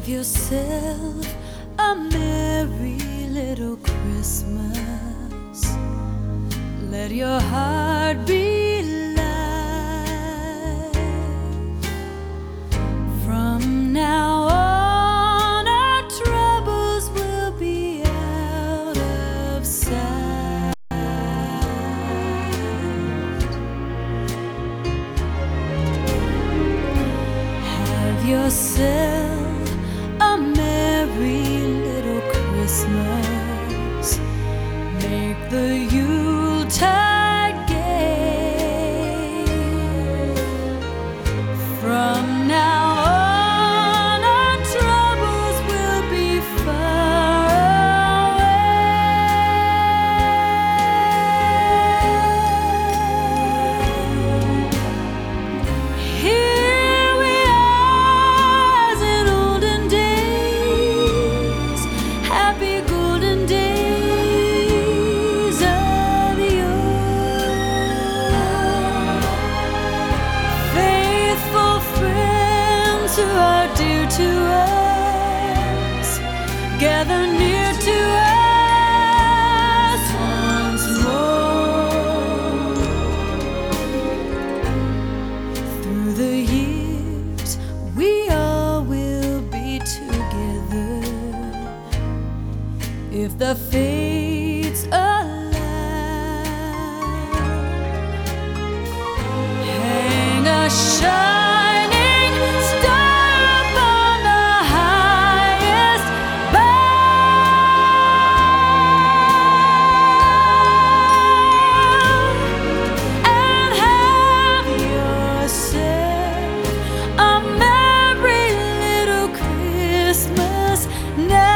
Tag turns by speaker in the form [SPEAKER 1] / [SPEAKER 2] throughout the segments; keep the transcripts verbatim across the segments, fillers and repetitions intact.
[SPEAKER 1] Have yourself a merry little Christmas. Let your heart be light. From now on, our troubles will be out of sight. Have yourself a merry little Christmas. Make the Yuletide gay. From now on, our troubles will be far away. Here we are as in olden days, happy golden days of yore. Faithful friends who are dear to us, gather near to us once more. Through the years, we all will be together, if the fates allow. Hang a shining star upon the highest bough, and have yourself a merry little Christmas now.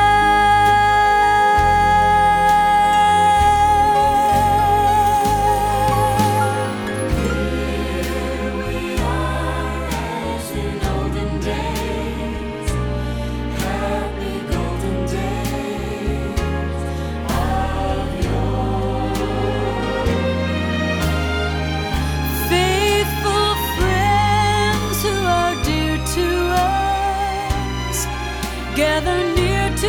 [SPEAKER 1] Faithful friends who are dear to us, gather near to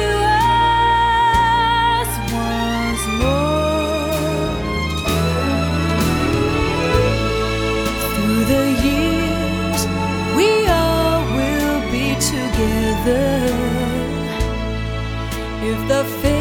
[SPEAKER 1] us once more. Through the years, we all will be together, if the